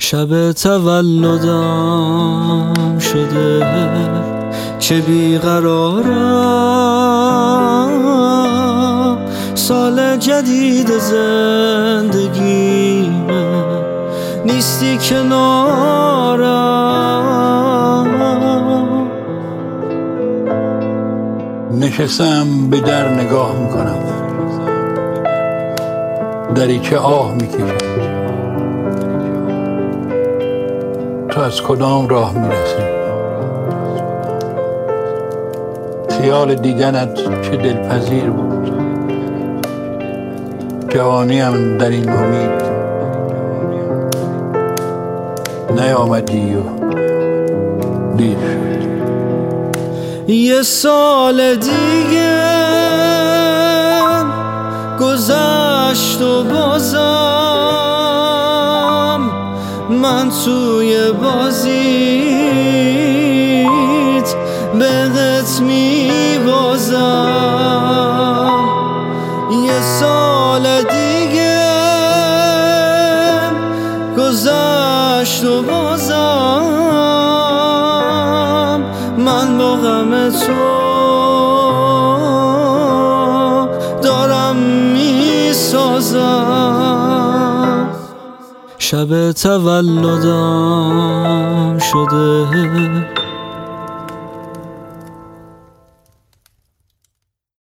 شب تولدم شده که بیقرارم، سال جدید زندگیمه نیستی کنارم. نشستم به در نگاه میکنم، دری که آه میکشد. تو از کدام راه میرسی؟ خیال دیدنت چه دلپذیر بود. جوانیم در این امید نیامدی و دیر شد. یه سال دیگه گذشت و بازم من توی بازیت بهت میبازم. یه سال دیگه گذشت و بازم من با غم تو دارم میسازم. شب تولدم شده